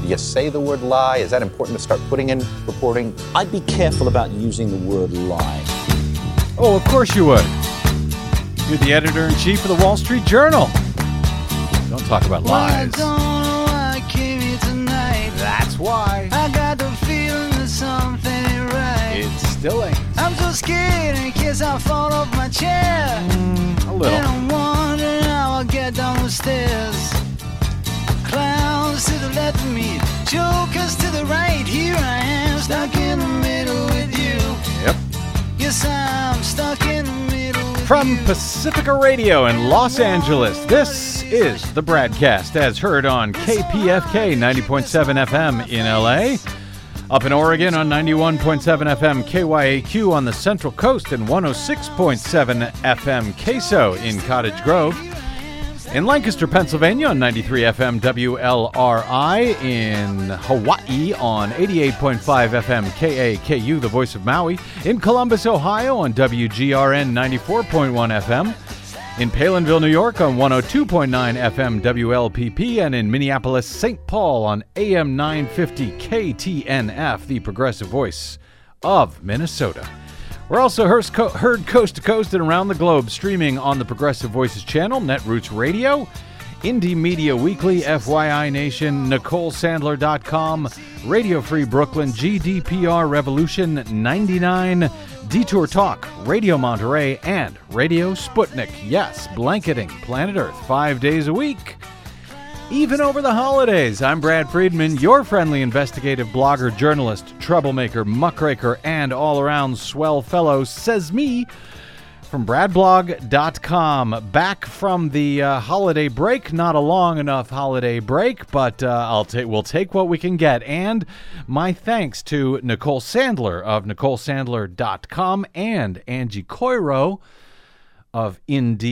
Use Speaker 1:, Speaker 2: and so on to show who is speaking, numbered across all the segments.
Speaker 1: you say the word lie? Is that important to start putting in reporting?
Speaker 2: I'd be careful about using the word lie.
Speaker 3: Oh, of course you would. You're the editor-in-chief of the Wall Street Journal. Don't talk about lies.
Speaker 4: Well, I don't know why I came here tonight.
Speaker 3: That's why.
Speaker 4: I got the feeling that something ain't right.
Speaker 3: It still ain't.
Speaker 4: I'm so scared in case I fall off my chair.
Speaker 3: A little.
Speaker 4: And I'm wondering how I'll get down the stairs. Clowns to the left of me, jokers to the right. Here I am, stuck in the middle with you.
Speaker 3: Yep.
Speaker 4: Yes, I'm stuck in the middle with
Speaker 3: From
Speaker 4: you.
Speaker 3: Pacifica Radio in Los Angeles, this is the Bradcast, as heard on KPFK 90.7 FM in LA. Up in Oregon on 91.7 FM KYAQ on the Central Coast and 106.7 FM Queso in Cottage Grove. In Lancaster, Pennsylvania on 93 FM WLRI. In Hawaii on 88.5 FM KAKU, the voice of Maui. In Columbus, Ohio on WGRN 94.1 FM. In Palinville, New York on 102.9 FM WLPP. And in Minneapolis, St. Paul on AM 950 KTNF, the progressive voice of Minnesota. We're also heard coast to coast and around the globe, streaming on the Progressive Voices channel, Netroots Radio, Indie Media Weekly, FYI Nation, NicoleSandler.com, Radio Free Brooklyn, GDPR Revolution 99, Detour Talk, Radio Monterey, and Radio Sputnik. Yes, blanketing planet Earth 5 days a week, even over the holidays. I'm Brad Friedman, your friendly investigative blogger, journalist, troublemaker, muckraker, and all-around swell fellow, says me, from bradblog.com. Back from the holiday break, not a long enough holiday break, but we'll take what we can get. And my thanks to Nicole Sandler of NicoleSandler.com and Angie Coiro of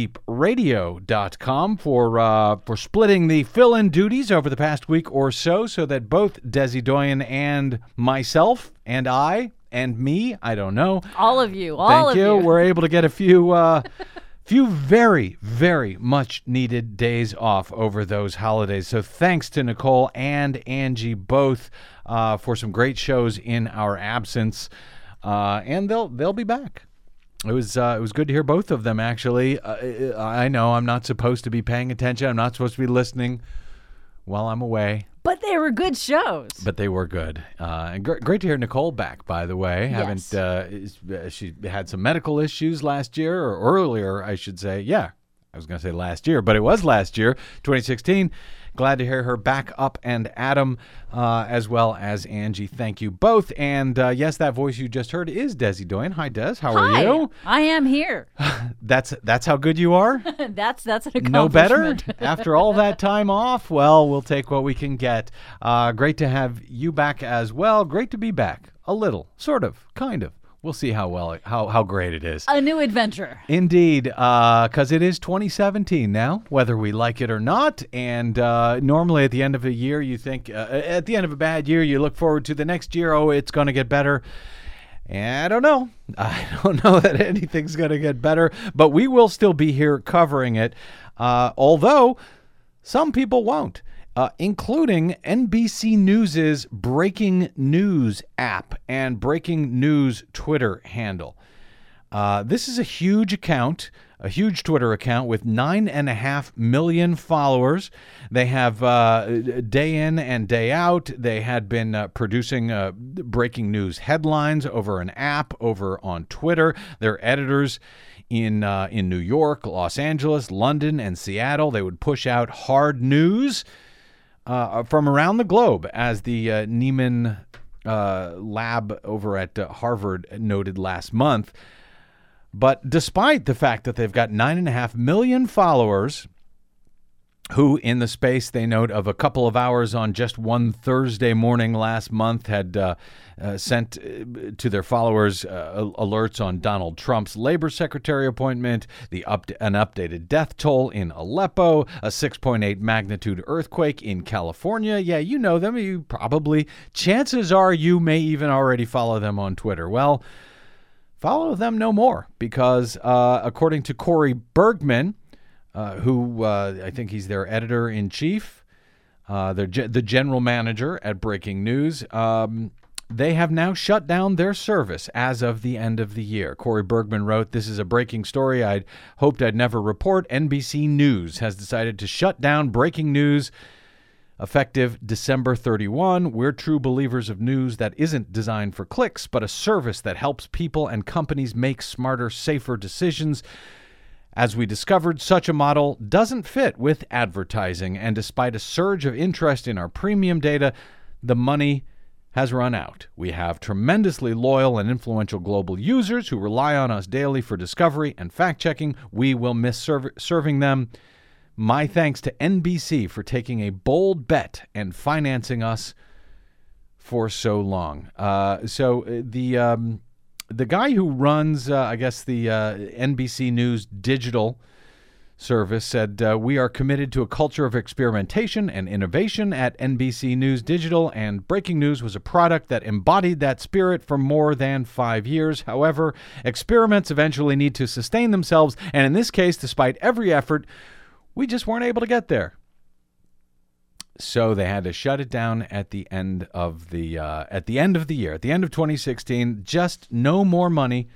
Speaker 3: InDeepRadio.com for splitting the fill-in duties over the past week or so that both Desi Doyen and myself and I and me, I don't know.
Speaker 5: All of you.
Speaker 3: Thank you. We're able to get a few very, very much needed days off over those holidays. So thanks to Nicole and Angie both for some great shows in our absence. And they'll be back. It was good to hear both of them, actually. I know I'm not supposed to be paying attention. I'm not supposed to be listening while I'm away.
Speaker 5: But they were good shows.
Speaker 3: But they were good. And great to hear Nicole back, by the way.
Speaker 5: Yes.
Speaker 3: She had some medical issues last year, or earlier, I should say. Yeah, I was going to say last year, but it was last year, 2016. Glad to hear her back up and Adam, as well as Angie. Thank you both. And yes, that voice you just heard is Desi Doyen. Hi, Des. How are you?
Speaker 5: I am here.
Speaker 3: That's how good you are?
Speaker 5: That's an accomplishment.
Speaker 3: No better? After all that time off? Well, we'll take what we can get. Great to have you back as well. Great to be back. A little. Sort of. Kind of. We'll see how great it is.
Speaker 5: A new adventure.
Speaker 3: Indeed, because it is 2017 now, whether we like it or not. And normally at the end of a year, you think, at the end of a bad year, you look forward to the next year. Oh, it's going to get better. And I don't know. I don't know that anything's going to get better. But we will still be here covering it, although some people won't. Including NBC News' Breaking News app and Breaking News Twitter handle. This is a huge account, a huge Twitter account with 9.5 million followers. They have day in and day out. They had been producing breaking news headlines over an app over on Twitter. Their editors in New York, Los Angeles, London, and Seattle, they would push out hard news from around the globe, as the Nieman lab over at Harvard noted last month. But despite the fact that they've got 9.5 million followers, who in the space, they note, of a couple of hours on just one Thursday morning last month had sent to their followers alerts on Donald Trump's labor secretary appointment, an updated death toll in Aleppo, a 6.8 magnitude earthquake in California. Yeah, you know them. You probably, chances are you may even already follow them on Twitter. Well, follow them no more, because according to Corey Bergman, who I think he's their editor-in-chief, the general manager at Breaking News. They have now shut down their service as of the end of the year. Corey Bergman wrote, "This is a breaking story I'd hoped I'd never report. NBC News has decided to shut down Breaking News effective December 31. We're true believers of news that isn't designed for clicks, but a service that helps people and companies make smarter, safer decisions. As we discovered, such a model doesn't fit with advertising, and despite a surge of interest in our premium data, the money has run out. We have tremendously loyal and influential global users who rely on us daily for discovery and fact-checking. We will miss serving them. My thanks to NBC for taking a bold bet and financing us for so long." The guy who runs, I guess, the NBC News digital service said, "We are committed to a culture of experimentation and innovation at NBC News Digital, and Breaking News was a product that embodied that spirit for more than 5 years. However, experiments eventually need to sustain themselves, and in this case, despite every effort, we just weren't able to get there." So they had to shut it down at the end of the year, at the end of 2016. Just no more money.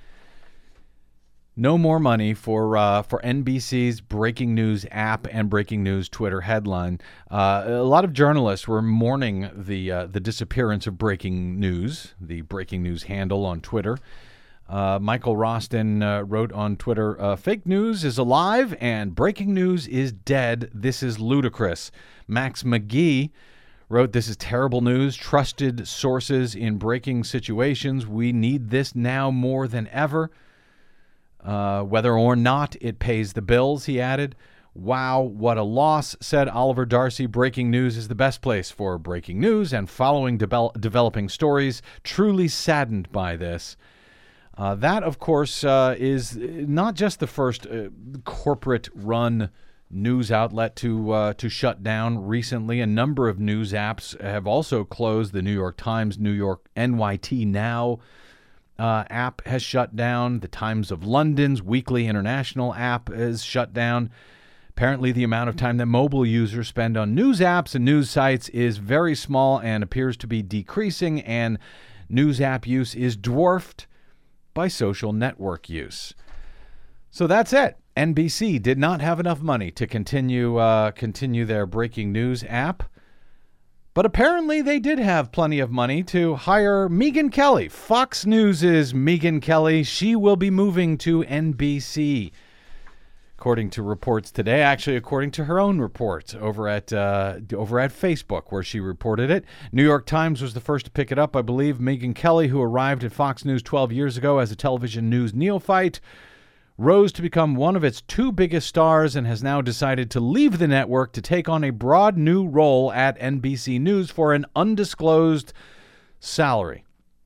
Speaker 3: No more money for NBC's Breaking News app and Breaking News Twitter headline. A lot of journalists were mourning the disappearance of Breaking News, the Breaking News handle on Twitter. Michael Rostin wrote on Twitter, "Fake news is alive and breaking news is dead. This is ludicrous." Max McGee wrote, "This is terrible news. Trusted sources in breaking situations. We need this now more than ever. Whether or not it pays the bills," he added. "Wow, what a loss," said Oliver Darcy. "Breaking News is the best place for breaking news and following developing stories. Truly saddened by this." That, of course, is not just the first corporate-run news outlet to shut down recently. A number of news apps have also closed. The New York Times, New York NYT Now app has shut down. The Times of London's weekly international app is shut down. Apparently, the amount of time that mobile users spend on news apps and news sites is very small and appears to be decreasing, and news app use is dwarfed by social network use. So that's it. NBC did not have enough money to continue their breaking news app. But apparently they did have plenty of money to hire Megyn Kelly, Fox News' Megyn Kelly. She will be moving to NBC, according to reports today. Actually, according to her own reports over at Facebook, where she reported it. New York Times was the first to pick it up, I believe. Megyn Kelly, who arrived at Fox News 12 years ago as a television news neophyte, rose to become one of its two biggest stars and has now decided to leave the network to take on a broad new role at NBC News for an undisclosed salary.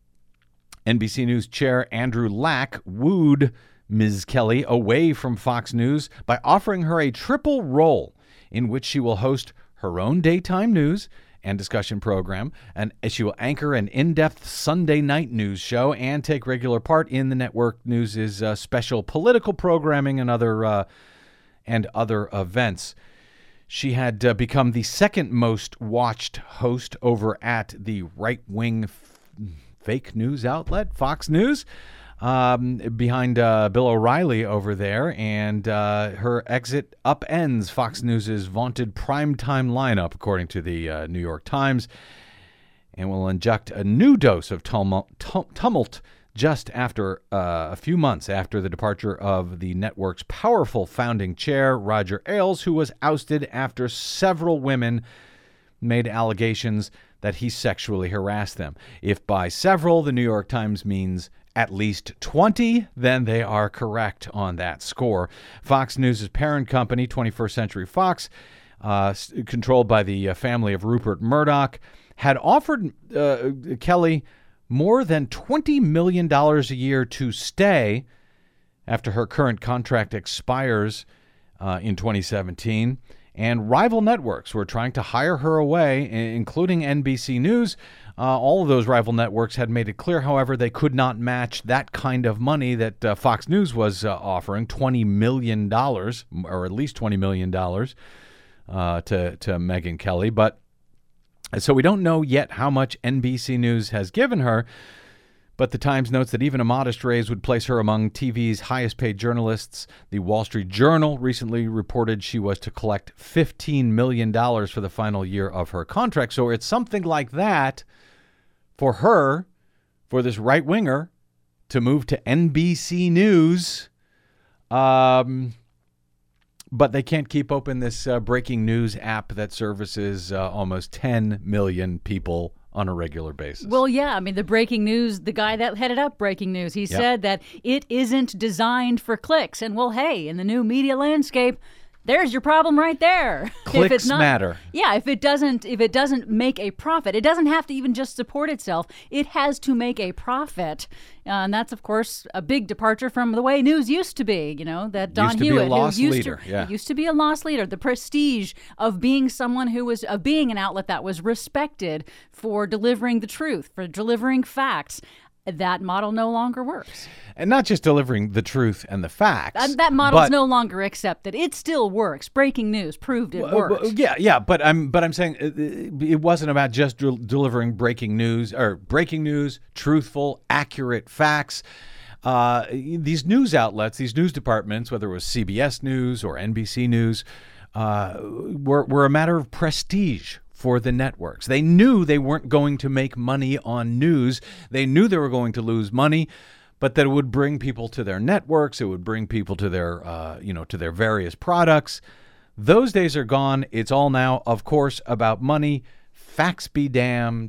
Speaker 3: NBC News chair Andrew Lack wooed Ms. Kelly away from Fox News by offering her a triple role in which she will host her own daytime news and discussion program, and she will anchor an in-depth Sunday night news show and take regular part in the network news' special political programming and other events. She had become the second most watched host over at the right-wing fake news outlet, Fox News, behind Bill O'Reilly over there, and her exit upends Fox News' vaunted primetime lineup, according to the New York Times, and will inject a new dose of tumult just after a few months after the departure of the network's powerful founding chair, Roger Ailes, who was ousted after several women made allegations that he sexually harassed them. If by several the New York Times means at least 20, then they are correct on that score. Fox News' parent company, 21st Century Fox, controlled by the family of Rupert Murdoch, had offered Kelly more than $20 million a year to stay after her current contract expires in 2017. And rival networks were trying to hire her away, including NBC News. All of those rival networks had made it clear, however, they could not match that kind of money that Fox News was offering, $20 million, or at least $20 million to Megyn Kelly. But So we don't know yet how much NBC News has given her, but the Times notes that even a modest raise would place her among TV's highest paid journalists. The Wall Street Journal recently reported she was to collect $15 million for the final year of her contract. So it's something like that for her, for this right-winger, to move to NBC News. But they can't keep open this breaking news app that services almost 10 million people on a regular basis.
Speaker 5: Well, yeah. I mean, the breaking news, the guy that headed up breaking news, he said that it isn't designed for clicks. And, well, hey, in the new media landscape, there's your problem right there.
Speaker 3: Clicks
Speaker 5: if it's not,
Speaker 3: matter.
Speaker 5: Yeah, if it doesn't make a profit, it doesn't have to even just support itself. It has to make a profit. And that's, of course, a big departure from the way news used to be, that Don
Speaker 3: Used to be a
Speaker 5: Hewitt,
Speaker 3: loss
Speaker 5: who used
Speaker 3: leader,
Speaker 5: to used to be a loss leader, the prestige of being someone who was of being an outlet that was respected for delivering the truth, for delivering facts. That model no longer works.
Speaker 3: And not just delivering the truth and the facts.
Speaker 5: That model's no longer accepted. It still works. Breaking news proved it works.
Speaker 3: Yeah, but I'm saying it wasn't about just delivering breaking news, truthful, accurate facts. These news outlets, these news departments, whether it was CBS News or NBC News, were a matter of prestige for the networks. They knew they weren't going to make money on news. They knew they were going to lose money, but that it would bring people to their networks. It would bring people to their, to their various products. Those days are gone. It's all now, of course, about money. Facts be damned.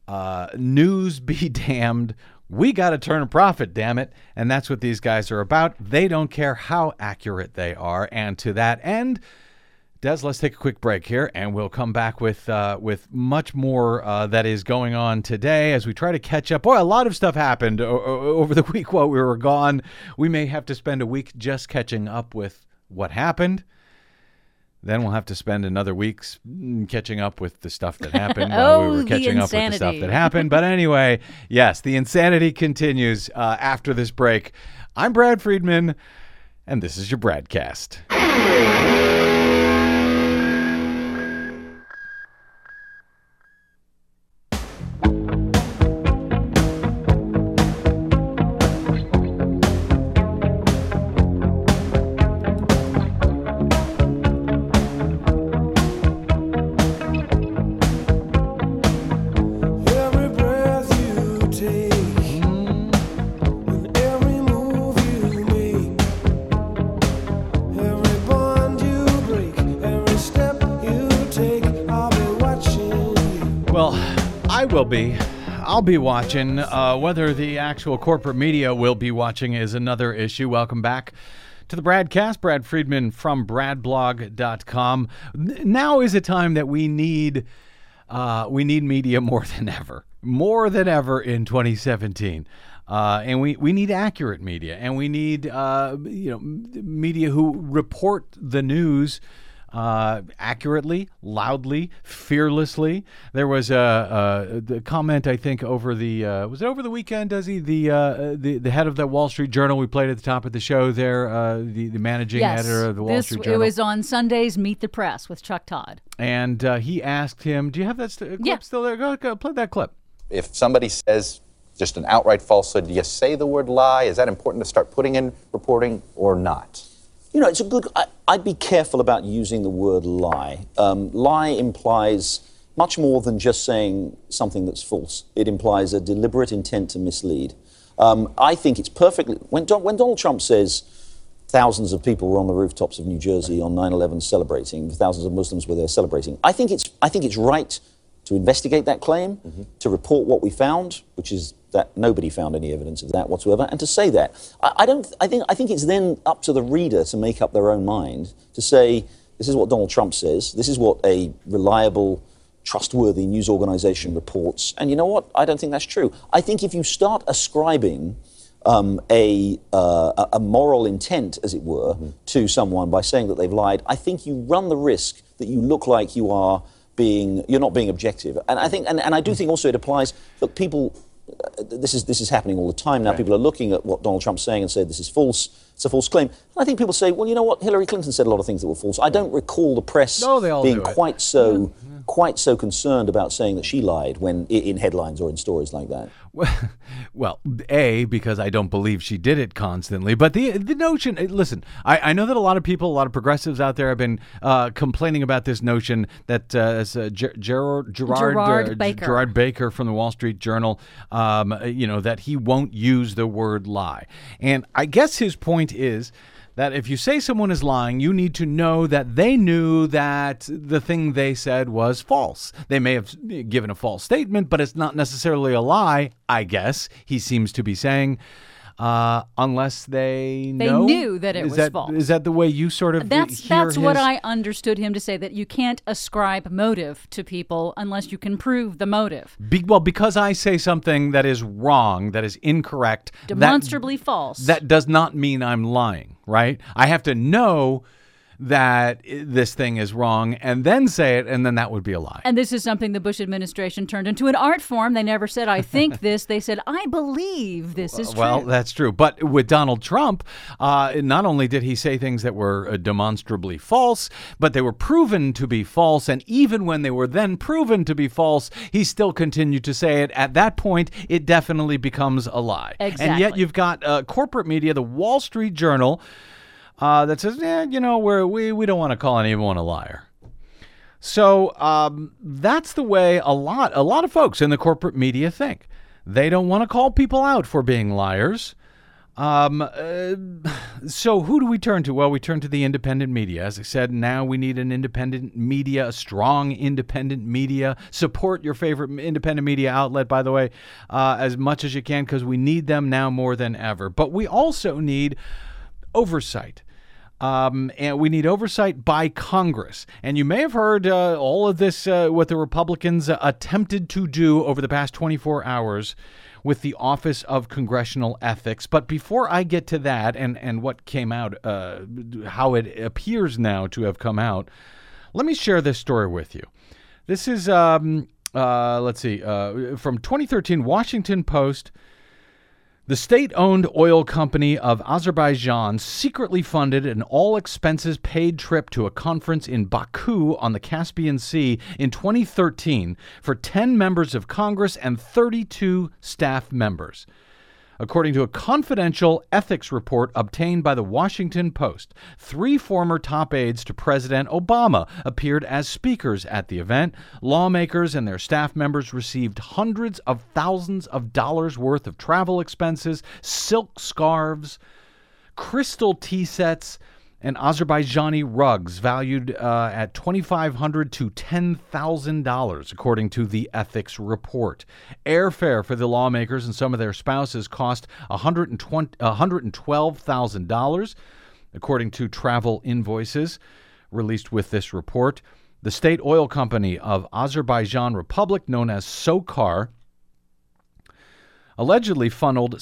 Speaker 3: News be damned. We got to turn a profit, damn it. And that's what these guys are about. They don't care how accurate they are. And to that end, Des, let's take a quick break here, and we'll come back with much more that is going on today as we try to catch up. Boy, a lot of stuff happened over the week while we were gone. We may have to spend a week just catching up with what happened. Then we'll have to spend another week catching up with the stuff that happened while we were catching up with the stuff that happened. But anyway, yes, the insanity continues after this break. I'm Brad Friedman, and this is your Bradcast. I'll be watching. Whether the actual corporate media will be watching is another issue. Welcome back to the Bradcast. Brad Friedman from bradblog.com. Now is a time that we need media more than ever in 2017. And we need accurate media, and we need media who report the news accurately, loudly, fearlessly. There was the comment, I think, over the was it over the weekend? Does he the head of the Wall Street Journal? We played at the top of the show there. The managing editor of the Wall Street Journal.
Speaker 5: It was on Sunday's Meet the Press with Chuck Todd,
Speaker 3: and he asked him, "Do you have that clip still there? Go play that clip."
Speaker 1: If somebody says just an outright falsehood, do you say the word lie? Is that important to start putting in reporting or not?
Speaker 2: It's a good... I'd be careful about using the word lie. Lie implies much more than just saying something that's false. It implies a deliberate intent to mislead. I think it's perfectly... When Donald Trump says thousands of people were on the rooftops of New Jersey on 9/11 celebrating, thousands of Muslims were there celebrating, I think it's right to investigate that claim, to report what we found, which is that nobody found any evidence of that whatsoever, and to say that. I think it's then up to the reader to make up their own mind, to say, this is what Donald Trump says, this is what a reliable, trustworthy news organization reports, and you know what? I don't think that's true. I think if you start ascribing a moral intent, as it were, to someone by saying that they've lied, I think you run the risk that you look like you're not being objective. And I think, and I do think also it applies, look, people, this is happening all the time now. Right. People are looking at what Donald Trump's saying and say this is false. It's a false claim. And I think people say, well, you know what? Hillary Clinton said a lot of things that were false. I don't recall the press being quite so quite so concerned about saying that she lied when in headlines or in stories like that?
Speaker 3: Well, A, because I don't believe she did it constantly. But the notion, listen, I know that a lot of people, a lot of progressives out there have been complaining about this notion that Gerard Baker from the Wall Street Journal, that he won't use the word lie. And I guess his point is that if you say someone is lying, you need to know that they knew that the thing they said was false. They may have given a false statement, but it's not necessarily a lie, I guess, he seems to be saying, unless they
Speaker 5: knew that it was false.
Speaker 3: Is that the way you sort of
Speaker 5: That's what I understood him to say, that you can't ascribe motive to people unless you can prove the motive.
Speaker 3: Because I say something that is wrong, that is incorrect,
Speaker 5: demonstrably false,
Speaker 3: that does not mean I'm lying, right? I have to know that this thing is wrong and then say it, and then that would be a lie.
Speaker 5: And this is something the Bush administration turned into an art form. They never said, I think this. They said, I believe this is true.
Speaker 3: Well, that's true. But with Donald Trump, not only did he say things that were demonstrably false, but they were proven to be false. And even when they were then proven to be false, he still continued to say it. At that point, it definitely becomes a lie.
Speaker 5: Exactly.
Speaker 3: And yet you've got corporate media, the Wall Street Journal, that says, we don't want to call anyone a liar. So that's the way a lot of folks in the corporate media think. They don't want to call people out for being liars. So who do we turn to? Well, we turn to the independent media. As I said, now we need an independent media, a strong independent media. Support your favorite independent media outlet, by the way, as much as you can, because we need them now more than ever. But we also need oversight. And we need oversight by Congress. And you may have heard all of this, what the Republicans attempted to do over the past 24 hours with the Office of Congressional Ethics. But before I get to that and what came out, how it appears now to have come out, let me share this story with you. This is, from 2013, Washington Post. The state-owned oil company of Azerbaijan secretly funded an all-expenses-paid trip to a conference in Baku on the Caspian Sea in 2013 for 10 members of Congress and 32 staff members. According to a confidential ethics report obtained by the Washington Post, 3 former top aides to President Obama appeared as speakers at the event. Lawmakers and their staff members received hundreds of thousands of dollars worth of travel expenses, silk scarves, crystal tea sets, and Azerbaijani rugs valued at $2,500 to $10,000, according to the ethics report. Airfare for the lawmakers and some of their spouses cost $112,000, according to travel invoices released with this report. The state oil company of Azerbaijan Republic, known as SOCAR, allegedly funneled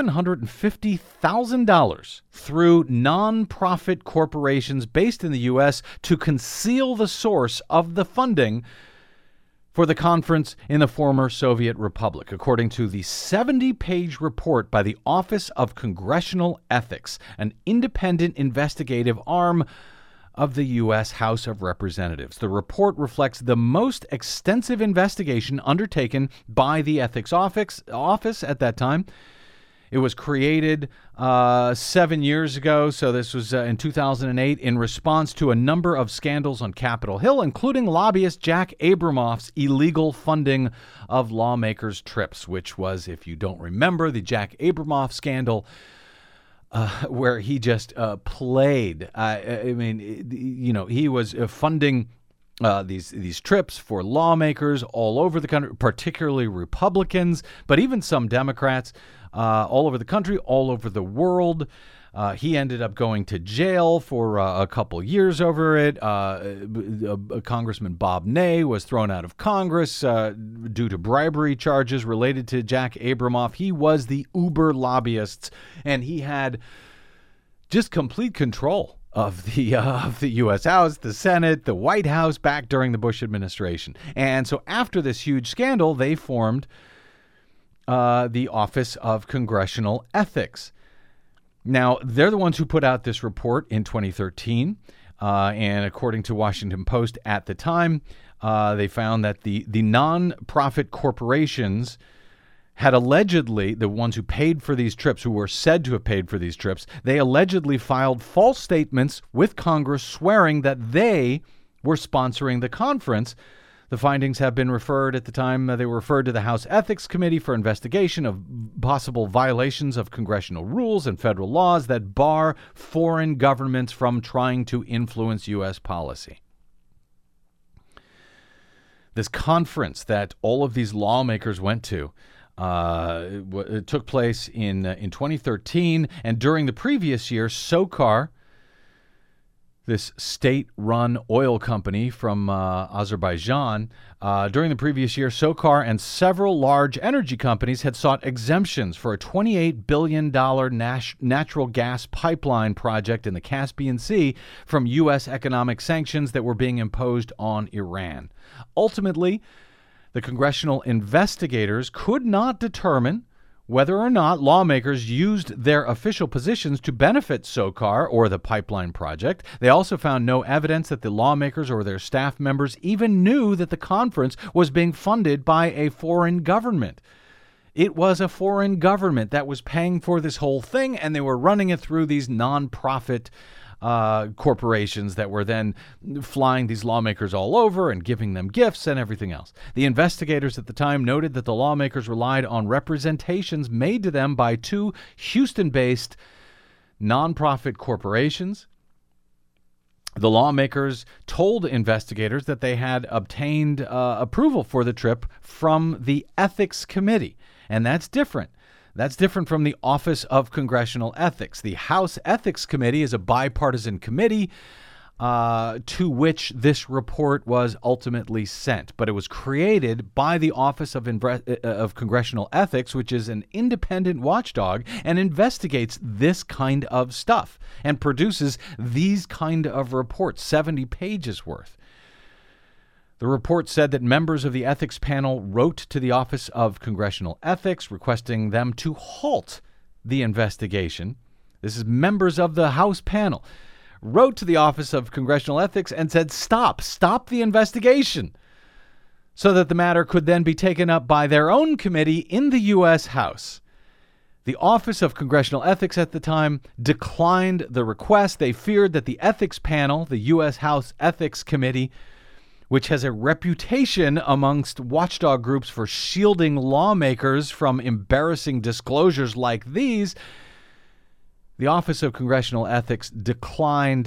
Speaker 3: $750,000 through non-profit corporations based in the U.S. to conceal the source of the funding for the conference in the former Soviet Republic, according to the 70-page report by the Office of Congressional Ethics, an independent investigative arm of the U.S. House of Representatives. The report reflects the most extensive investigation undertaken by the Ethics Office at that time. It was created 7 years ago, so this was in 2008, in response to a number of scandals on Capitol Hill, including lobbyist Jack Abramoff's illegal funding of lawmakers' trips, which was, if you don't remember, the Jack Abramoff scandal, where he just played. He was funding these trips for lawmakers all over the country, particularly Republicans, but even some Democrats all over the country, all over the world. He ended up going to jail for a couple years over it. Congressman Bob Ney was thrown out of Congress due to bribery charges related to Jack Abramoff. He was the uber lobbyist, and he had just complete control of the U.S. House, the Senate, the White House back during the Bush administration. And so after this huge scandal, they formed the Office of Congressional Ethics. Now, they're the ones who put out this report in 2013, and according to Washington Post at the time, they found that the non-profit corporations had allegedly, the ones who paid for these trips, who were said to have paid for these trips, they allegedly filed false statements with Congress swearing that they were sponsoring the conference. The findings have been referred at the time, they were referred to the House Ethics Committee for investigation of possible violations of congressional rules and federal laws that bar foreign governments from trying to influence U.S. policy. This conference that all of these lawmakers went to, it took place in 2013, and during the previous year, SOCAR, this state-run oil company from Azerbaijan, during the previous year, SOCAR and several large energy companies had sought exemptions for a $28 billion natural gas pipeline project in the Caspian Sea from U.S. economic sanctions that were being imposed on Iran. Ultimately, the congressional investigators could not determine whether or not lawmakers used their official positions to benefit SOCAR or the pipeline project. They also found no evidence that the lawmakers or their staff members even knew that the conference was being funded by a foreign government. It was a foreign government that was paying for this whole thing, and they were running it through these nonprofit corporations that were then flying these lawmakers all over and giving them gifts and everything else. The investigators at the time noted that the lawmakers relied on representations made to them by two Houston-based nonprofit corporations. The lawmakers told investigators that they had obtained approval for the trip from the Ethics Committee, and that's different. That's different from the Office of Congressional Ethics. The House Ethics Committee is a bipartisan committee to which this report was ultimately sent. But it was created by the Office of Congressional Ethics, which is an independent watchdog and investigates this kind of stuff and produces these kind of reports, 70 pages worth. The report said that members of the ethics panel wrote to the Office of Congressional Ethics requesting them to halt the investigation. This is members of the House panel wrote to the Office of Congressional Ethics and said, stop the investigation, so that the matter could then be taken up by their own committee in the U.S. House. The Office of Congressional Ethics at the time declined the request. They feared that the ethics panel, the U.S. House Ethics Committee, which has a reputation amongst watchdog groups for shielding lawmakers from embarrassing disclosures like these, the Office of Congressional Ethics declined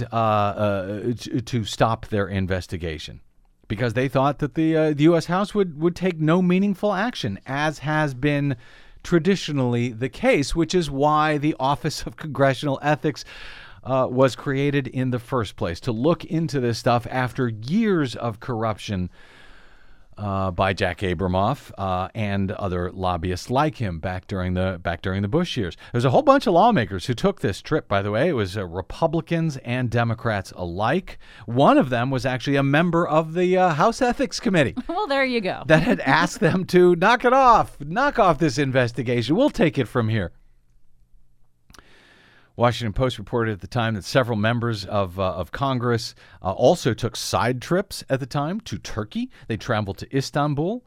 Speaker 3: to stop their investigation because they thought that the U.S. House would take no meaningful action, as has been traditionally the case, which is why the Office of Congressional Ethics was created in the first place, to look into this stuff after years of corruption by Jack Abramoff and other lobbyists like him back during the Bush years. There's a whole bunch of lawmakers who took this trip, by the way. It was Republicans and Democrats alike. One of them was actually a member of the House Ethics Committee.
Speaker 5: Well, there you go.
Speaker 3: That had asked them to knock off this investigation. We'll take it from here. Washington Post reported at the time that several members of Congress also took side trips at the time to Turkey. They traveled to Istanbul,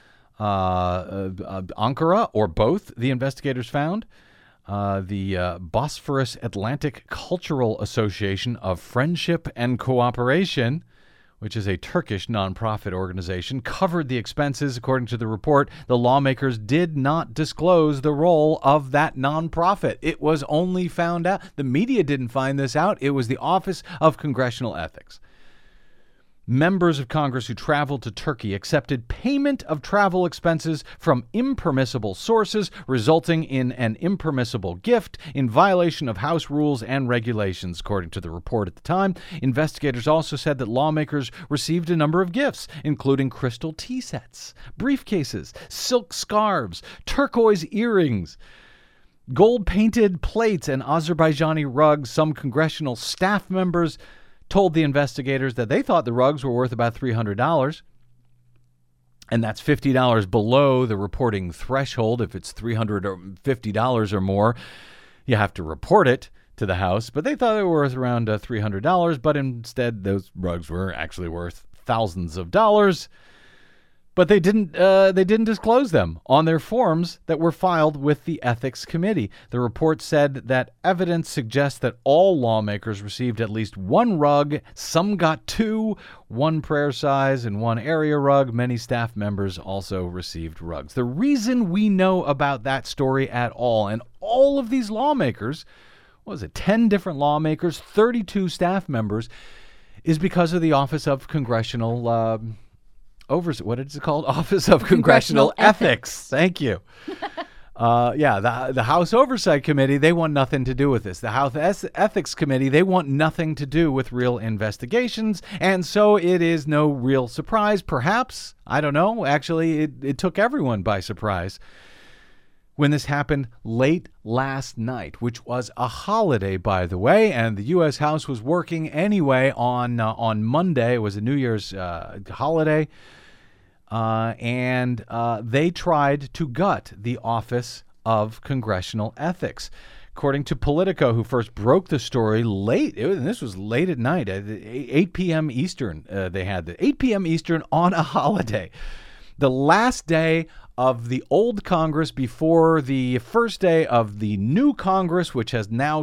Speaker 3: Ankara, or both, the investigators found. The Bosphorus Atlantic Cultural Association of Friendship and Cooperation, which is a Turkish nonprofit organization, covered the expenses. According to the report, the lawmakers did not disclose the role of that nonprofit. It was only found out. The media didn't find this out. It was the Office of Congressional Ethics. Members of Congress who traveled to Turkey accepted payment of travel expenses from impermissible sources, resulting in an impermissible gift in violation of House rules and regulations, according to the report at the time. Investigators also said that lawmakers received a number of gifts, including crystal tea sets, briefcases, silk scarves, turquoise earrings, gold-painted plates, and Azerbaijani rugs. Some congressional staff members told the investigators that they thought the rugs were worth about $300, and that's $50 below the reporting threshold. If it's $350 or more, you have to report it to the House, but they thought they were worth around $300, but instead those rugs were actually worth thousands of dollars. But they didn't disclose them on their forms that were filed with the Ethics Committee. The report said that evidence suggests that all lawmakers received at least one rug. Some got two, one prayer size and one area rug. Many staff members also received rugs. The reason we know about that story at all, and all of these lawmakers, 10 different lawmakers, 32 staff members, is because of the Office of Congressional what is it called? Office of Congressional Ethics. Thank you. The House Oversight Committee, they want nothing to do with this. The House Ethics Committee, they want nothing to do with real investigations. And so it is no real surprise, perhaps. I don't know. Actually, it took everyone by surprise when this happened late last night, which was a holiday, by the way, and the U.S. House was working anyway on Monday. It was a New Year's holiday, and they tried to gut the Office of Congressional Ethics. According to Politico, who first broke the story this was late at night, at 8 p.m. Eastern, they had the 8 p.m. Eastern on a holiday. The last day of the old Congress before the first day of the new Congress, which has now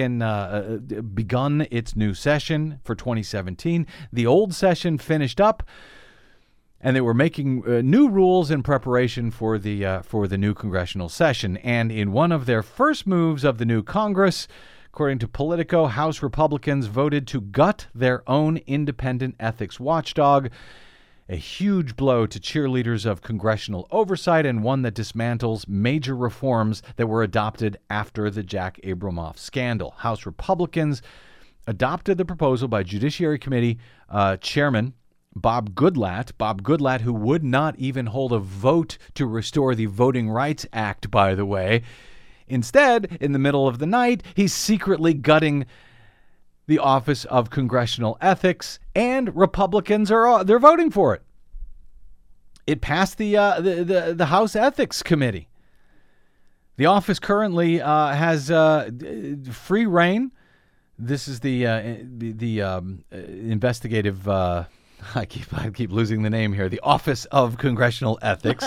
Speaker 3: begun its new session for 2017. The old session finished up, and they were making new rules in preparation for the new congressional session. And in one of their first moves of the new Congress, according to Politico, House Republicans voted to gut their own independent ethics watchdog. A huge blow to cheerleaders of congressional oversight, and one that dismantles major reforms that were adopted after the Jack Abramoff scandal. House Republicans adopted the proposal by Judiciary Committee Chairman Bob Goodlatte, who would not even hold a vote to restore the Voting Rights Act, by the way. Instead, in the middle of the night, he's secretly gutting the Office of Congressional Ethics, and Republicans they're voting for it. It passed the House Ethics Committee. The office currently has free reign. This is the investigative. I keep losing the name here. The Office of Congressional Ethics.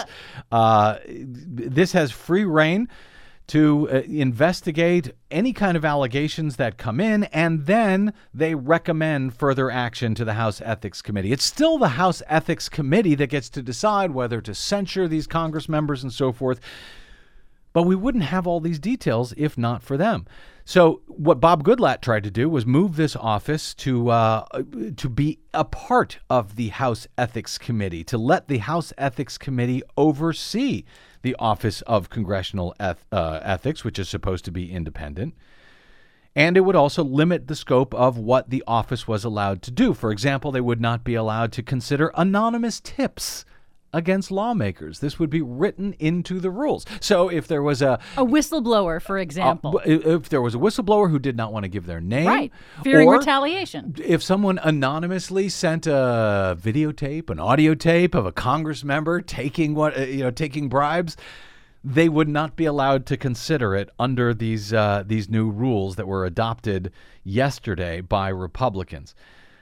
Speaker 3: This has free reign to investigate any kind of allegations that come in, and then they recommend further action to the House Ethics Committee. It's still the House Ethics Committee that gets to decide whether to censure these Congress members and so forth, but we wouldn't have all these details if not for them. So what Bob Goodlatte tried to do was move this office to be a part of the House Ethics Committee, to let the House Ethics Committee oversee the Office of Congressional Ethics, which is supposed to be independent. And it would also limit the scope of what the office was allowed to do. For example, they would not be allowed to consider anonymous tips against lawmakers. This would be written into the rules. So if there was a
Speaker 5: whistleblower, for example,
Speaker 3: if there was a whistleblower who did not want to give their name,
Speaker 5: right, fearing
Speaker 3: or
Speaker 5: retaliation,
Speaker 3: if someone anonymously sent a videotape, an audio tape of a Congress member taking bribes, they would not be allowed to consider it under these new rules that were adopted yesterday by Republicans.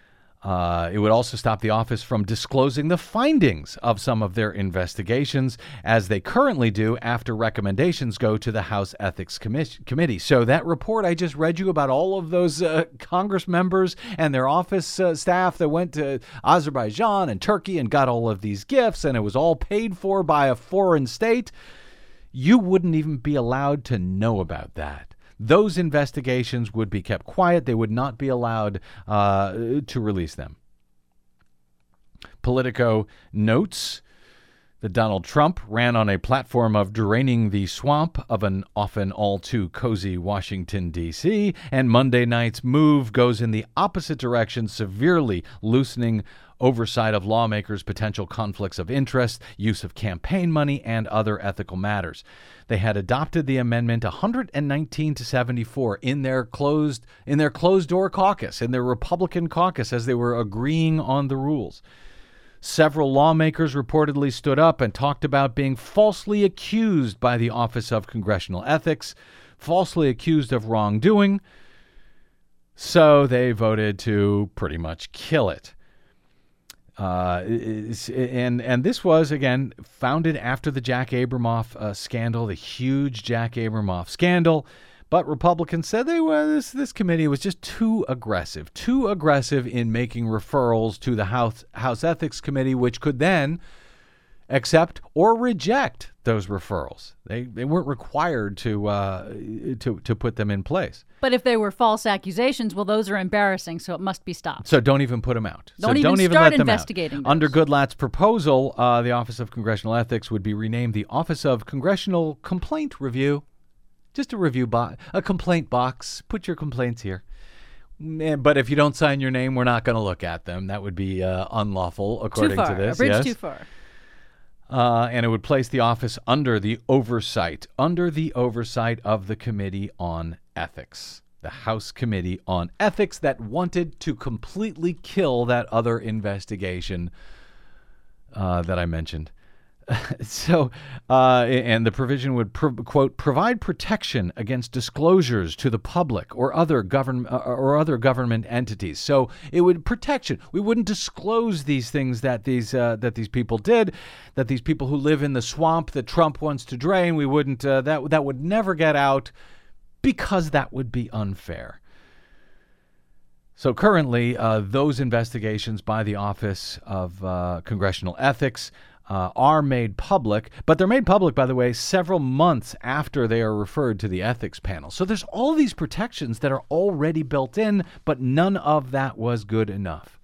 Speaker 3: It would also stop the office from disclosing the findings of some of their investigations, as they currently do after recommendations go to the House Ethics Committee. So that report I just read you about all of those Congress members and their office staff that went to Azerbaijan and Turkey and got all of these gifts, and it was all paid for by a foreign state, you wouldn't even be allowed to know about that. Those investigations would be kept quiet. They would not be allowed to release them. Politico notes that Donald Trump ran on a platform of draining the swamp of an often all too cozy Washington, D.C., and Monday night's move goes in the opposite direction, severely loosening oversight of lawmakers' potential conflicts of interest, use of campaign money, and other ethical matters. They had adopted the amendment 119 to 74 in their closed door caucus, in their Republican caucus, as they were agreeing on the rules. Several lawmakers reportedly stood up and talked about being falsely accused by the Office of Congressional Ethics, falsely accused of wrongdoing. So they voted to pretty much kill it. And this was, again, founded after the Jack Abramoff scandal, the huge Jack Abramoff scandal. But Republicans said this committee was just too aggressive in making referrals to the House Ethics Committee, which could then accept or reject those referrals. They weren't required to put them in place.
Speaker 5: But if they were false accusations, well, those are embarrassing, so it must be stopped.
Speaker 3: So don't even put them out.
Speaker 5: Don't
Speaker 3: even
Speaker 5: start
Speaker 3: let them
Speaker 5: investigating
Speaker 3: out.
Speaker 5: those.
Speaker 3: Under Goodlatte's proposal, the Office of Congressional Ethics would be renamed the Office of Congressional Complaint Review. Just a complaint box. Put your complaints here. But if you don't sign your name, we're not going to look at them. That would be unlawful, according to this.
Speaker 5: A bridge
Speaker 3: yes.
Speaker 5: too far.
Speaker 3: And it would place the office under the oversight of the Committee on Ethics, the House Committee on Ethics that wanted to completely kill that other investigation that I mentioned. And the provision would, quote, provide protection against disclosures to the public or other government entities. So it would protection. We wouldn't disclose these things that these people did, that these people who live in the swamp that Trump wants to drain. We wouldn't. That would never get out because that would be unfair. So currently, those investigations by the Office of Congressional Ethics are made public, but they're made public, by the way, several months after they are referred to the ethics panel. So there's all these protections that are already built in, but none of that was good enough.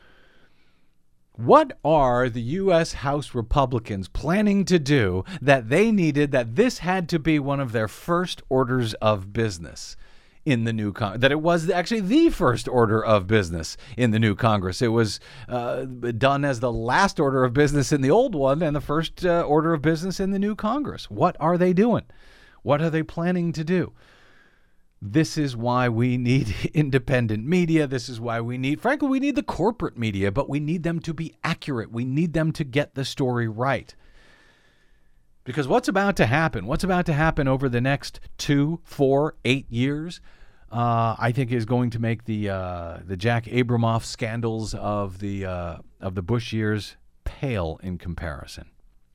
Speaker 3: What are the U.S. House Republicans planning to do that they needed, that this had to be one of their first orders of business in the new Congress, that it was actually the first order of business in the new Congress? It was done as the last order of business in the old one and the first order of business in the new Congress. What are they doing? What are they planning to do? This is why we need independent media. This is why we need the corporate media, but we need them to be accurate. We need them to get the story right. Because what's about to happen over the next 2, 4, 8 years, I think is going to make the Jack Abramoff scandals of the Bush years pale in comparison.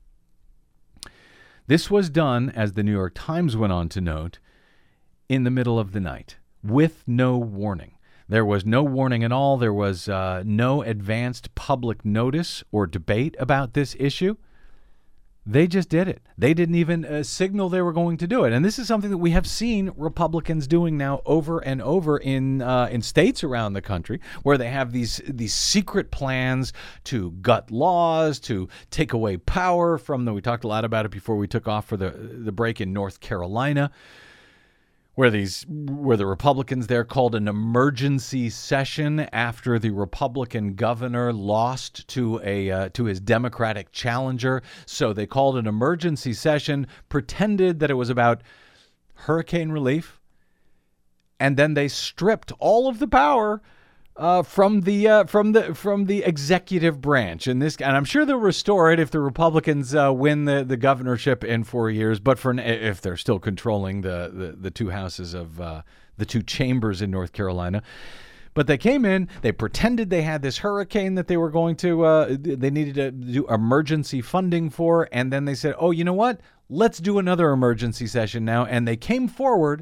Speaker 3: This was done, as the New York Times went on to note, in the middle of the night, with no warning. There was no warning at all. There was no advanced public notice or debate about this issue. They just did it. They didn't even signal they were going to do it. And this is something that we have seen Republicans doing now over and over in states around the country, where they have these secret plans to gut laws, to take away power from we talked a lot about it before we took off for the break in North Carolina, where the Republicans there called an emergency session after the Republican governor lost to his Democratic challenger. So they called an emergency session, pretended that it was about hurricane relief, and then they stripped all of the power from the executive branch. And I'm sure they'll restore it if the Republicans win the governorship in 4 years. But if they're still controlling the two houses of the two chambers in North Carolina. But they came in, they pretended they had this hurricane that they were going to, they needed to do emergency funding for, and then they said, oh, you know what? Let's do another emergency session now. And they came forward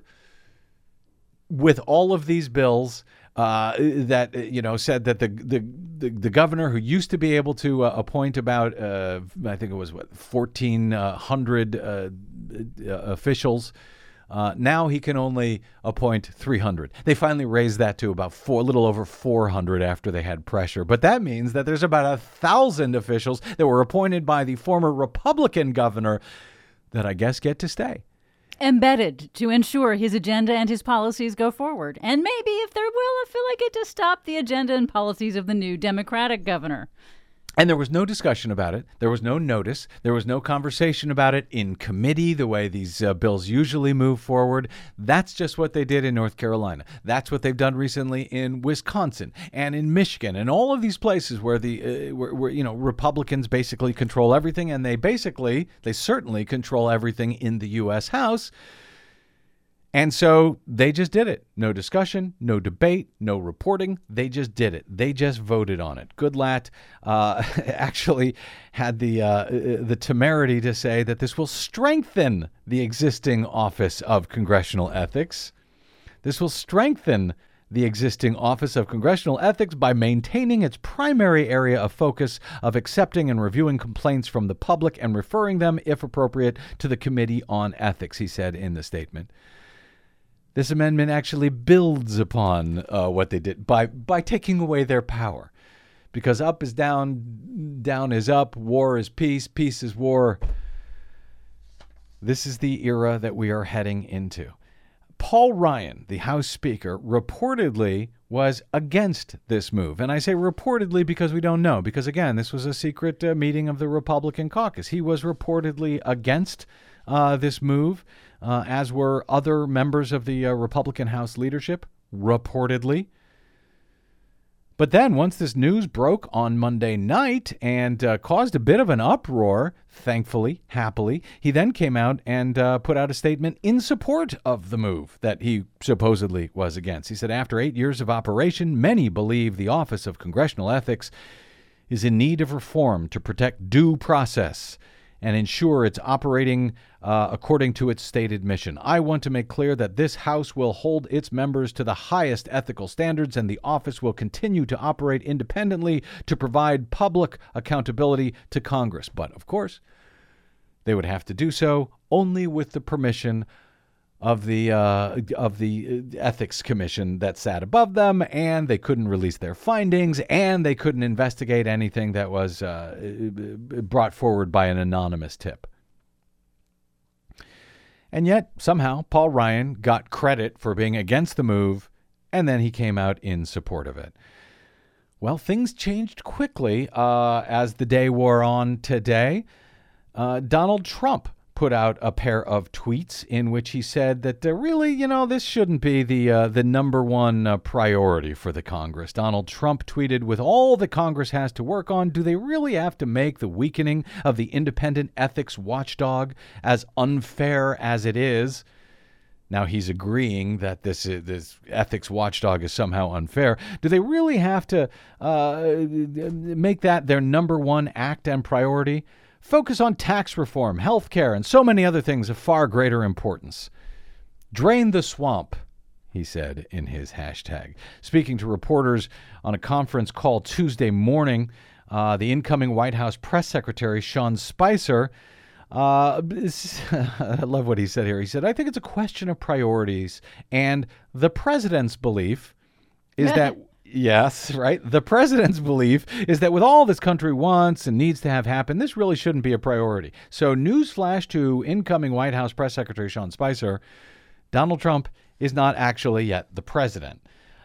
Speaker 3: with all of these bills that said that the governor, who used to be able to appoint about I think it was 1,400 officials, now he can only appoint 300. They finally raised that to about a little over 400 after they had pressure. But that means that there's about 1,000 officials that were appointed by the former Republican governor that I guess get to stay.
Speaker 5: Embedded to ensure his agenda and his policies go forward. And maybe, if there will, feel like it to stop the agenda and policies of the new Democratic governor.
Speaker 3: And there was no discussion about it. There was no notice. There was no conversation about it in committee, the way these bills usually move forward. That's just what they did in North Carolina. That's what they've done recently in Wisconsin and in Michigan and all of these places where Republicans basically control everything, and they certainly control everything in the U.S. House. And so they just did it. No discussion, no debate, no reporting. They just did it. They just voted on it. Goodlatte actually had the temerity to say that this will strengthen the existing Office of Congressional Ethics. This will strengthen the existing Office of Congressional Ethics by maintaining its primary area of focus of accepting and reviewing complaints from the public and referring them, if appropriate, to the Committee on Ethics, he said in the statement. This amendment actually builds upon what they did by taking away their power. Because up is down, down is up, war is peace, peace is war. This is the era that we are heading into. Paul Ryan, the House Speaker, reportedly was against this move. And I say reportedly because we don't know. Because, again, this was a secret meeting of the Republican caucus. He was reportedly against this move, as were other members of the Republican House leadership, reportedly. But then once this news broke on Monday night and caused a bit of an uproar, thankfully, happily, he then came out and put out a statement in support of the move that he supposedly was against. He said, after 8 years of operation, many believe the Office of Congressional Ethics is in need of reform to protect due process and ensure it's operating according to its stated mission. I want to make clear that this House will hold its members to the highest ethical standards, and the office will continue to operate independently to provide public accountability to Congress. But, of course, they would have to do so only with the permission of the Ethics Commission that sat above them, and they couldn't release their findings, and they couldn't investigate anything that was brought forward by an anonymous tip. And yet, somehow, Paul Ryan got credit for being against the move, and then he came out in support of it. Well, things changed quickly as the day wore on today. Donald Trump put out a pair of tweets in which he said that really, this shouldn't be the number one priority for the Congress. Donald Trump tweeted, with all that Congress has to work on, do they really have to make the weakening of the independent ethics watchdog as unfair as it is? Now he's agreeing that this ethics watchdog is somehow unfair. Do they really have to make that their number one act and priority? Focus on tax reform, health care, and so many other things of far greater importance. Drain the swamp, he said in his hashtag. Speaking to reporters on a conference call Tuesday morning, the incoming White House press secretary, Sean Spicer, I love what he said here. He said, I think it's a question of priorities, and the president's belief is that... Yes, right. The president's belief is that with all this country wants and needs to have happen, this really shouldn't be a priority. So newsflash to incoming White House Press Secretary Sean Spicer, Donald Trump is not actually yet the president.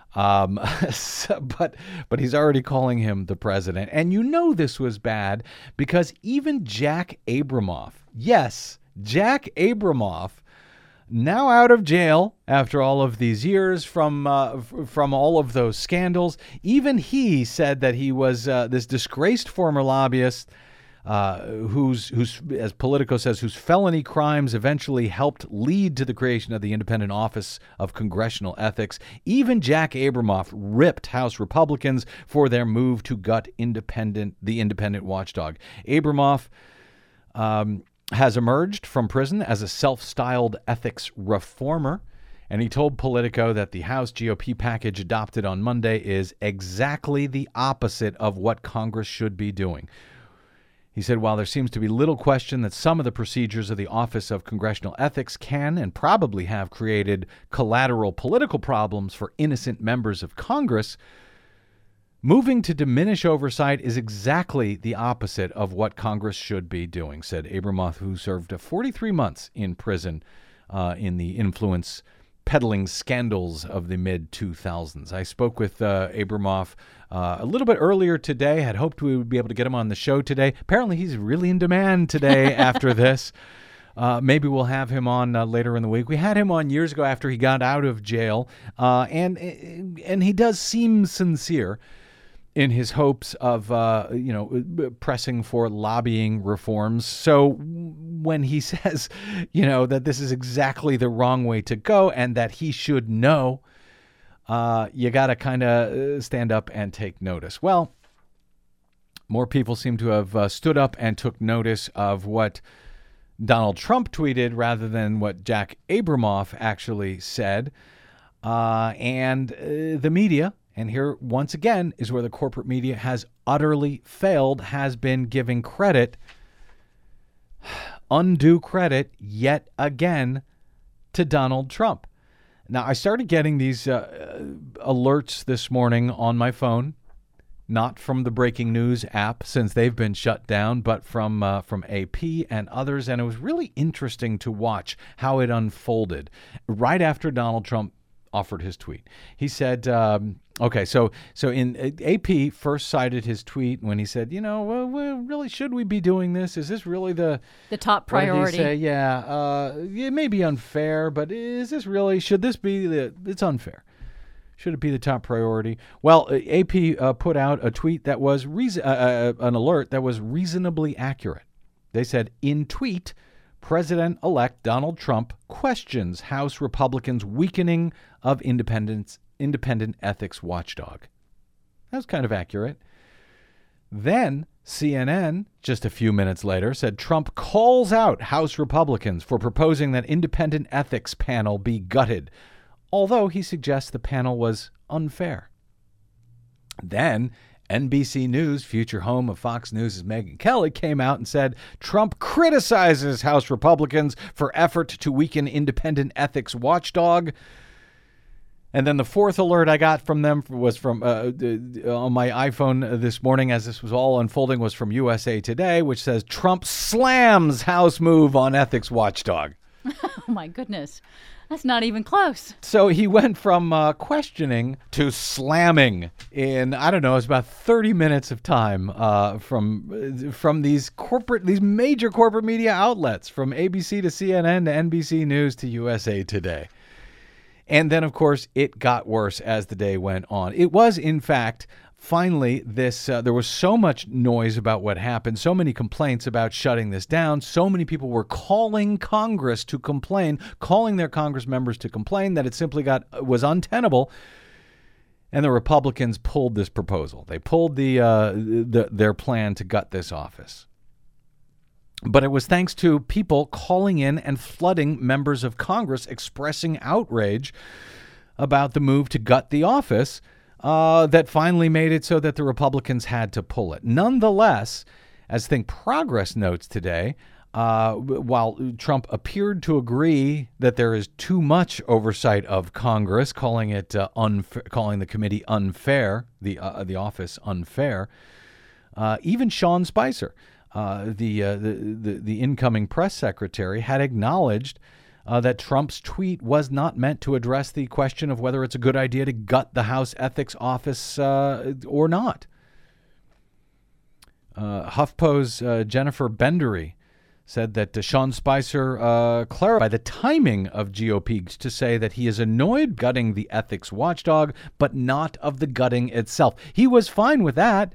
Speaker 3: But he's already calling him the president. And this was bad because even Jack Abramoff, yes, Jack Abramoff, now out of jail after all of these years from all of those scandals, even he said that he was this disgraced former lobbyist whose, as Politico says, whose felony crimes eventually helped lead to the creation of the Independent Office of Congressional Ethics. Even Jack Abramoff ripped House Republicans for their move to gut the independent watchdog. Abramoff has emerged from prison as a self-styled ethics reformer, and he told Politico that the House GOP package adopted on Monday is exactly the opposite of what Congress should be doing. He said, while there seems to be little question that some of the procedures of the Office of Congressional Ethics can and probably have created collateral political problems for innocent members of Congress, moving to diminish oversight is exactly the opposite of what Congress should be doing, said Abramoff, who served 43 months in prison in the influence peddling scandals of the mid-2000s. I spoke with Abramoff a little bit earlier today, had hoped we would be able to get him on the show today. Apparently he's really in demand today after this. Maybe we'll have him on later in the week. We had him on years ago after he got out of jail, and he does seem sincere in his hopes of, pressing for lobbying reforms. So when he says, that this is exactly the wrong way to go and that he should know, you got to kind of stand up and take notice. Well, more people seem to have stood up and took notice of what Donald Trump tweeted rather than what Jack Abramoff actually said. And the media, and here once again is where the corporate media has utterly failed, has been giving credit, undue credit, yet again to Donald Trump. Now, I started getting these alerts this morning on my phone, not from the Breaking News app since they've been shut down, but from AP and others. And it was really interesting to watch how it unfolded right after Donald Trump offered his tweet. He said, so in AP first cited his tweet when he said, really, should we be doing this? Is this really the
Speaker 5: top priority?
Speaker 3: What did he say? Yeah, it may be unfair, but should this be it's unfair. Should it be the top priority? Well, AP put out a tweet that was an alert that was reasonably accurate. They said, in tweet, President-elect Donald Trump questions House Republicans' weakening of independent ethics watchdog. That was kind of accurate. Then CNN, just a few minutes later, said Trump calls out House Republicans for proposing that independent ethics panel be gutted, although he suggests the panel was unfair. Then NBC News, future home of Fox News' Megyn Kelly, came out and said Trump criticizes House Republicans for effort to weaken independent ethics watchdog. And then the fourth alert I got from them was from on my iPhone this morning as this was all unfolding was from USA Today, which says Trump slams House move on ethics watchdog.
Speaker 5: Oh, my goodness. That's not even close.
Speaker 3: So he went from questioning to slamming in, it's about 30 minutes of time from these major corporate media outlets, from ABC to CNN to NBC News to USA Today. And then, of course, it got worse as the day went on. It was, in fact, finally, there was so much noise about what happened, so many complaints about shutting this down, so many people were calling Congress to complain, calling their Congress members to complain that it simply was untenable, and the Republicans pulled this proposal. They pulled their plan to gut this office. But it was thanks to people calling in and flooding members of Congress expressing outrage about the move to gut the office that finally made it so that the Republicans had to pull it. Nonetheless, as Think Progress notes today, while Trump appeared to agree that there is too much oversight of Congress, calling it calling the committee unfair, the office unfair, even Sean Spicer, the incoming press secretary, had acknowledged that Trump's tweet was not meant to address the question of whether it's a good idea to gut the House Ethics Office or not. HuffPo's Jennifer Bendery said that Sean Spicer clarified the timing of GOP to say that he is annoyed gutting the ethics watchdog, but not of the gutting itself. He was fine with that.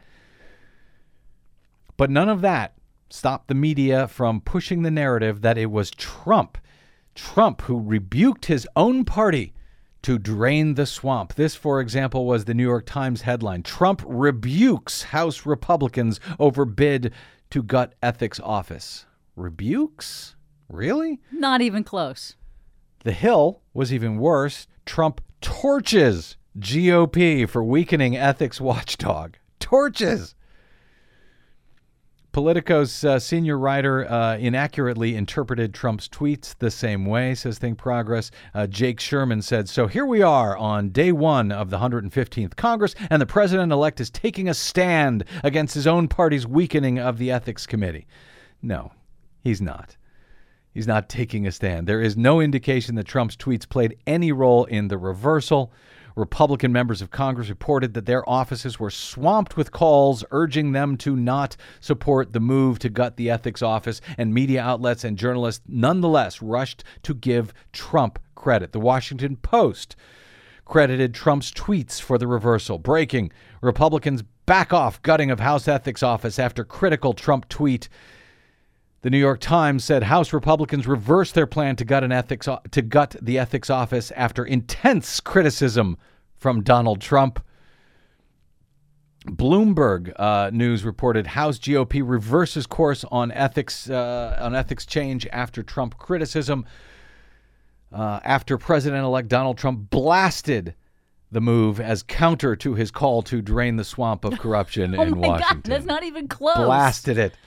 Speaker 3: But none of that stopped the media from pushing the narrative that it was Trump who rebuked his own party to drain the swamp. This, for example, was the New York Times headline. Trump rebukes House Republicans over bid to gut ethics office. Rebukes? Really?
Speaker 5: Not even close.
Speaker 3: The Hill was even worse. Trump torches GOP for weakening ethics watchdog. Torches. Politico's senior writer inaccurately interpreted Trump's tweets the same way, says Think Progress. Jake Sherman said, so here we are on day one of the 115th Congress, and the president-elect is taking a stand against his own party's weakening of the Ethics Committee. No, he's not. He's not taking a stand. There is no indication that Trump's tweets played any role in the reversal. Republican members of Congress reported that their offices were swamped with calls urging them to not support the move to gut the ethics office, and media outlets and journalists nonetheless rushed to give Trump credit. The Washington Post credited Trump's tweets for the reversal. Breaking: Republicans back off gutting of House Ethics Office after critical Trump tweet. The New York Times said House Republicans reversed their plan to gut the ethics office after intense criticism from Donald Trump. Bloomberg News reported House GOP reverses course on ethics change after Trump criticism. After President-elect Donald Trump blasted the move as counter to his call to drain the swamp of corruption in Washington.
Speaker 5: God, that's not even close.
Speaker 3: Blasted it.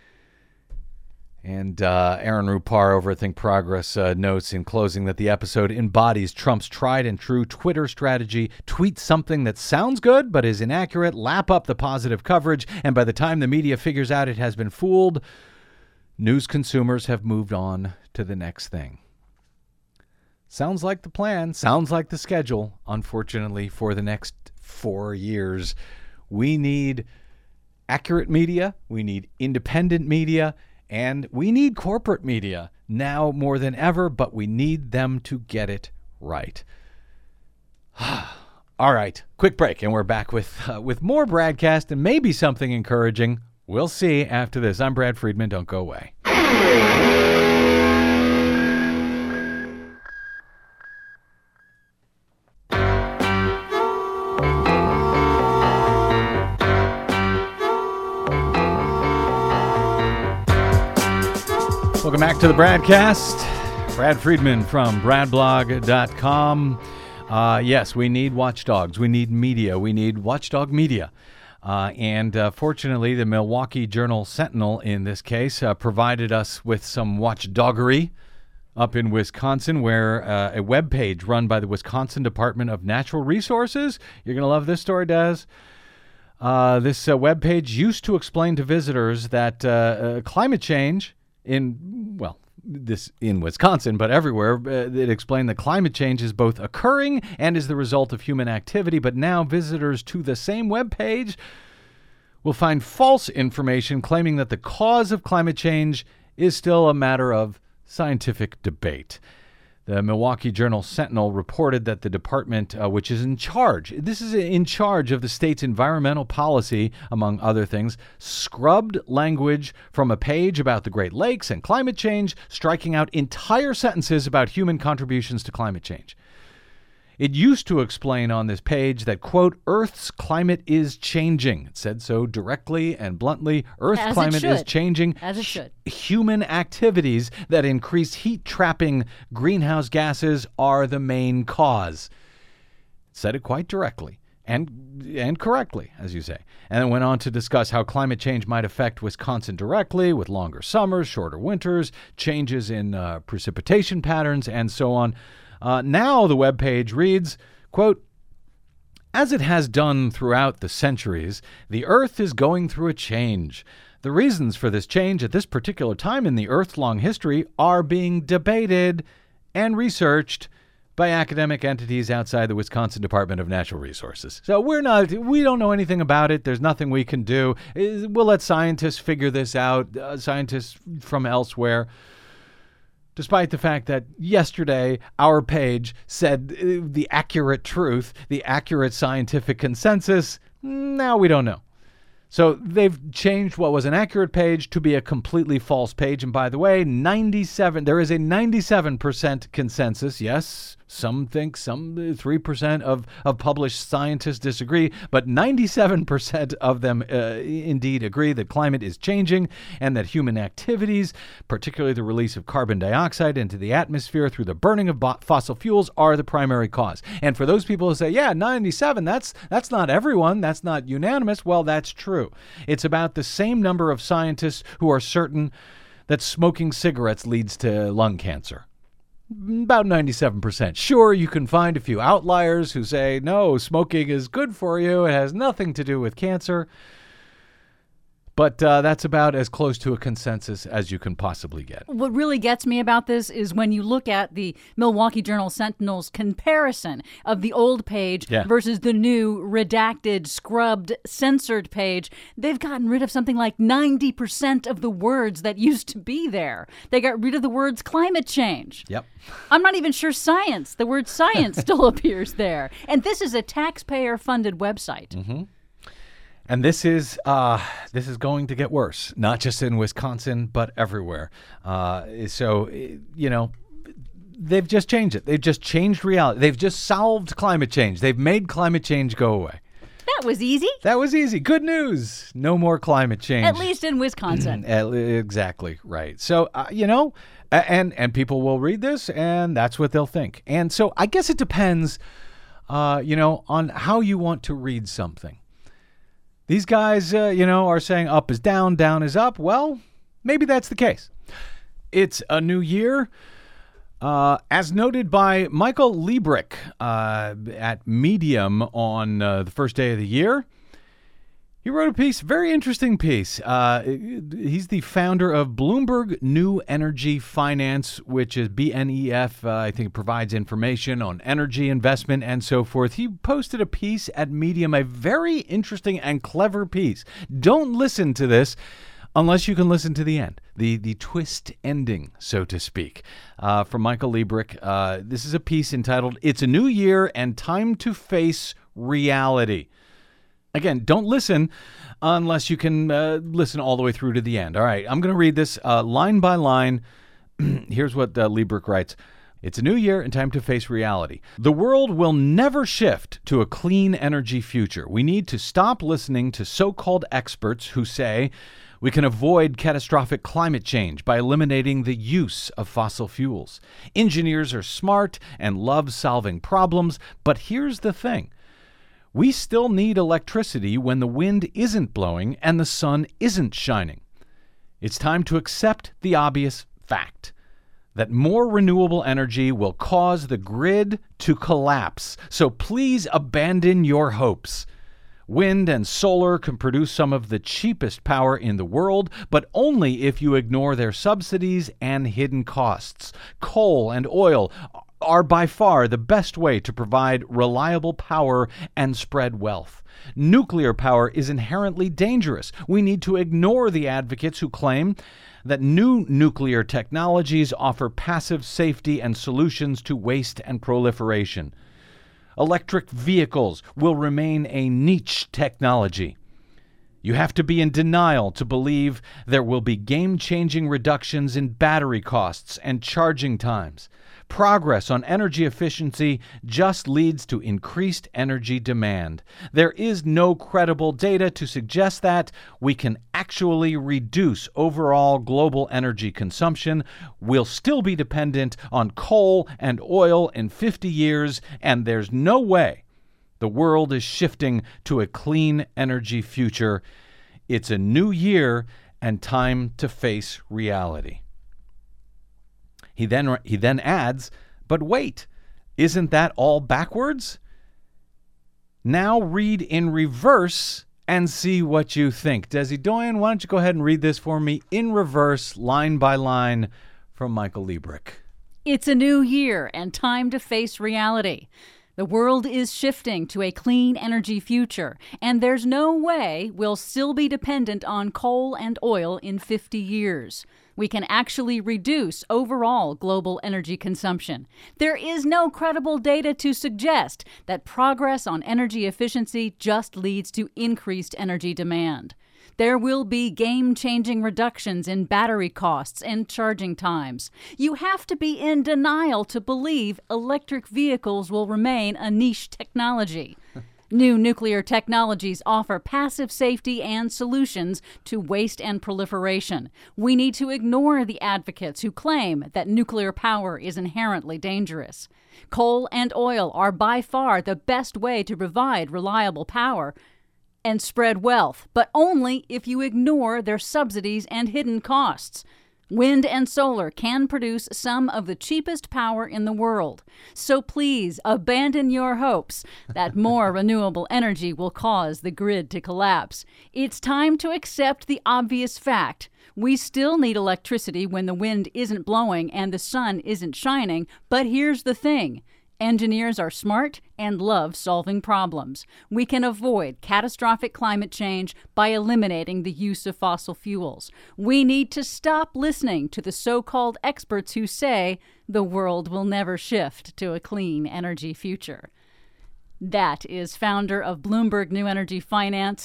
Speaker 3: And Aaron Rupar over at Think Progress notes in closing that the episode embodies Trump's tried and true Twitter strategy: tweet something that sounds good but is inaccurate, lap up the positive coverage, and by the time the media figures out it has been fooled, news consumers have moved on to the next thing. Sounds like the plan, sounds like the schedule, unfortunately, for the next 4 years. We need accurate media, we need independent media, and we need corporate media now more than ever, but we need them to get it right. All right, quick break, and we're back with more Bradcast and maybe something encouraging. We'll see after this. I'm Brad Friedman. Don't go away. Welcome back to the Bradcast. Brad Friedman from bradblog.com. Yes, we need watchdogs. We need media. We need watchdog media. And fortunately, the Milwaukee Journal-Sentinel, in this case, provided us with some watchdoggery up in Wisconsin, where a webpage run by the Wisconsin Department of Natural Resources. You're going to love this story, Des. This webpage used to explain to visitors that climate change in Wisconsin, but everywhere, it explained that climate change is both occurring and is the result of human activity. But now visitors to the same webpage will find false information claiming that the cause of climate change is still a matter of scientific debate. The Milwaukee Journal-Sentinel reported that the department, which is in charge of the state's environmental policy, among other things, scrubbed language from a page about the Great Lakes and climate change, striking out entire sentences about human contributions to climate change. It used to explain on this page that, quote, Earth's climate is changing. It said so directly and bluntly. Earth's climate is changing.
Speaker 5: As it should.
Speaker 3: Human activities that increase heat-trapping greenhouse gases are the main cause. It said it quite directly and correctly, as you say. And then went on to discuss how climate change might affect Wisconsin directly, with longer summers, shorter winters, changes in precipitation patterns, and so on. Now the webpage reads, quote, as it has done throughout the centuries, the Earth is going through a change. The reasons for this change at this particular time in the Earth's long history are being debated and researched by academic entities outside the Wisconsin Department of Natural Resources. So we don't know anything about it. There's nothing we can do. We'll let scientists figure this out, scientists from elsewhere. Despite the fact that yesterday our page said the accurate truth, the accurate scientific consensus, now we don't know. So they've changed what was an accurate page to be a completely false page. And by the way, there is a 97% consensus. Yes, some think 3% of published scientists disagree, but 97% of them indeed agree that climate is changing and that human activities, particularly the release of carbon dioxide into the atmosphere through the burning of fossil fuels, are the primary cause. And for those people who say, yeah, 97, that's not everyone, that's not unanimous, well, that's true. It's about the same number of scientists who are certain that smoking cigarettes leads to lung cancer. About 97%. Sure, you can find a few outliers who say, no, smoking is good for you. It has nothing to do with cancer. But that's about as close to a consensus as you can possibly get.
Speaker 5: What really gets me about this is when you look at the Milwaukee Journal-Sentinel's comparison of the old page versus the new redacted, scrubbed, censored page. They've gotten rid of something like 90% of the words that used to be there. They got rid of the words climate change.
Speaker 3: Yep.
Speaker 5: I'm not even sure science. The word science still appears there. And this is a taxpayer-funded website.
Speaker 3: Mm-hmm. And this is going to get worse, not just in Wisconsin, but everywhere. They've just changed it. They've just changed reality. They've just solved climate change. They've made climate change go away.
Speaker 5: That was easy.
Speaker 3: That was easy. Good news. No more climate change.
Speaker 5: At least in Wisconsin.
Speaker 3: Exactly right. So, and people will read this, and that's what they'll think. And so I guess it depends, on how you want to read something. These guys, are saying up is down, down is up. Well, maybe that's the case. It's a new year. As noted by Michael Liebrich at Medium on the first day of the year, he wrote a piece, very interesting piece. He's the founder of Bloomberg New Energy Finance, which is BNEF. I think it provides information on energy investment and so forth. He posted a piece at Medium, a very interesting and clever piece. Don't listen to this unless you can listen to the end, the twist ending, so to speak, from Michael Liebrich. This is a piece entitled, "It's a New Year and Time to Face Reality." Again, don't listen unless you can listen all the way through to the end. All right, I'm going to read this line by line. Here's what Liebrich writes. It's a new year and time to face reality. The world will never shift to a clean energy future. We need to stop listening to so-called experts who say we can avoid catastrophic climate change by eliminating the use of fossil fuels. Engineers are smart and love solving problems, but here's the thing. We still need electricity when the wind isn't blowing and the sun isn't shining. It's time to accept the obvious fact that more renewable energy will cause the grid to collapse. So please abandon your hopes. Wind and solar can produce some of the cheapest power in the world, but only if you ignore their subsidies and hidden costs. Coal and oil are by far the best way to provide reliable power and spread wealth. Nuclear power is inherently dangerous. We need to ignore the advocates who claim that new nuclear technologies offer passive safety and solutions to waste and proliferation. Electric vehicles will remain a niche technology. You have to be in denial to believe there will be game-changing reductions in battery costs and charging times. Progress on energy efficiency just leads to increased energy demand. There is no credible data to suggest that we can actually reduce overall global energy consumption. We'll still be dependent on coal and oil in 50 years, and there's no way the world is shifting to a clean energy future. It's a new year and time to face reality. He then adds, but wait, isn't that all backwards? Now read in reverse and see what you think. Desi Doyen, why don't you go ahead and read this for me in reverse, line by line, from Michael Liebrich.
Speaker 5: It's a new year and time to face reality. The world is shifting to a clean energy future, and there's no way we'll still be dependent on coal and oil in 50 years. We can actually reduce overall global energy consumption. There is no credible data to suggest that progress on energy efficiency just leads to increased energy demand. There will be game-changing reductions in battery costs and charging times. You have to be in denial to believe electric vehicles will remain a niche technology. New nuclear technologies offer passive safety and solutions to waste and proliferation. We need to ignore the advocates who claim that nuclear power is inherently dangerous. Coal and oil are by far the best way to provide reliable power and spread wealth, but only if you ignore their subsidies and hidden costs. Wind and solar can produce some of the cheapest power in the world. So please abandon your hopes that more renewable energy will cause the grid to collapse. It's time to accept the obvious fact. We still need electricity when the wind isn't blowing and the sun isn't shining, but here's the thing. Engineers are smart and love solving problems. We can avoid catastrophic climate change by eliminating the use of fossil fuels. We need to stop listening to the so-called experts who say the world will never shift to a clean energy future. That is founder of Bloomberg New Energy Finance,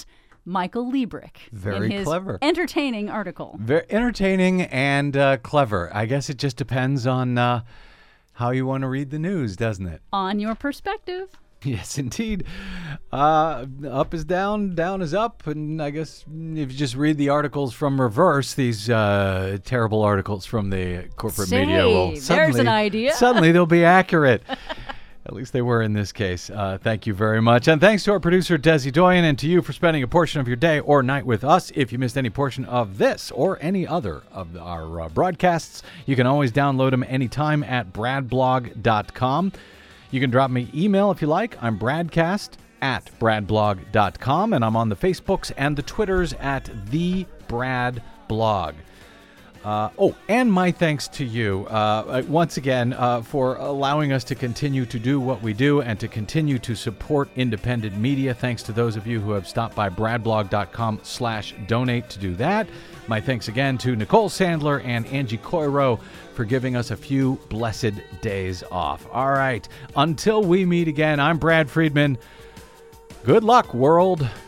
Speaker 5: Michael Liebrich.
Speaker 3: Very
Speaker 5: in his
Speaker 3: clever.
Speaker 5: Entertaining article.
Speaker 3: Very entertaining and clever. I guess it just depends on how you want to read the news, doesn't it?
Speaker 5: On your perspective.
Speaker 3: Yes, indeed. Up is down, down is up, and I guess if you just read the articles from reverse, these terrible articles from the corporate media will
Speaker 5: there's an idea.
Speaker 3: Suddenly they'll be accurate. At least they were in this case. Thank you very much. And thanks to our producer, Desi Doyen, and to you for spending a portion of your day or night with us. If you missed any portion of this or any other of our broadcasts, you can always download them anytime at bradblog.com. You can drop me email if you like. I'm bradcast@bradblog.com, and I'm on the Facebooks and the Twitters at @TheBradBlog. And my thanks to you once again for allowing us to continue to do what we do and to continue to support independent media. Thanks to those of you who have stopped by bradblog.com/donate to do that. My thanks again to Nicole Sandler and Angie Coiro for giving us a few blessed days off. All right, until we meet again, I'm Brad Friedman. Good luck, world.